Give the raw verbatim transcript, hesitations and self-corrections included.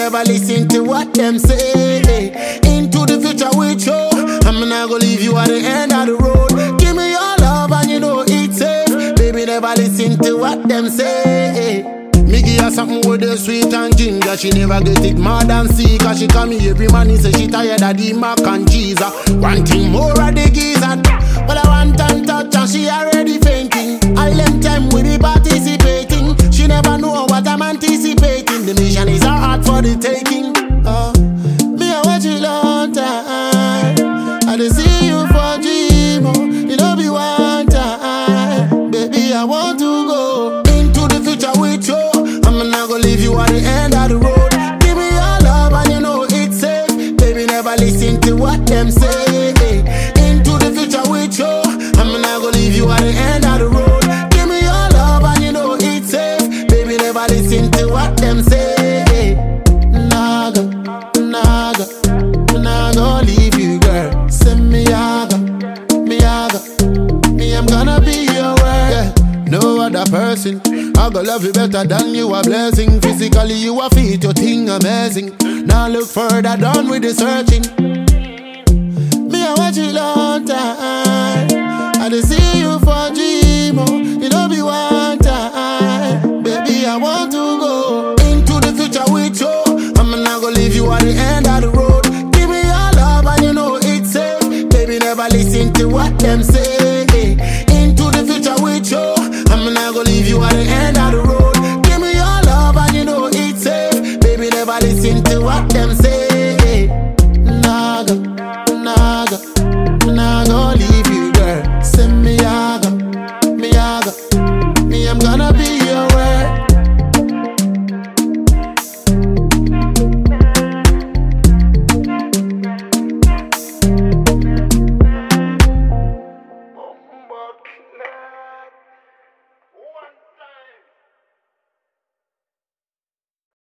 never listen to what them say. Into the future with you, I'm not gonna leave you at the end of the road. Give me your love and you know it's safe. Baby, never listen to what them say. Me give her something with the sweet and ginger. She never get it mad and see. Cause she call me every man, he say she tired of the mac and cheese. One thing more of the geezer. Well, I want and touch and she already fainting. All them time we be participating. She never know what I'm anticipating. The mission is hard for the taking. uh, Me I watch you long time. I dey see you for dream. Oh, you know be one time. Baby, I want to go into the future with you. I'm not gonna leave you at the end of the road. Give me your love and you know it's safe. Baby, never listen to what them say. Into the future with you, I'm not gonna leave you at the end of the road. Give me your love and you know it's safe. Baby, never listen to what them say. Naga, naga, nah gonna leave you, girl. Send me yaga, me yaga. Me, I'm gonna be your word. Yeah, no other person. I go love you better than you a blessing. Physically you a fit, your thing amazing. Now look further, done with the searching. Me I watch you long time. I dey see you for dream. Oh, you know be one time. Baby, I want to go into the future with you. I'm not gonna leave you at the end of the road. Give me your love and you know it's safe. Baby, never listen to what them say. Into the future with you, I'm not gonna leave you at the end of the road. Give me your love and you know it's safe. Baby, never listen to what them say. Naga, naga, nah gonna leave you, girl. Send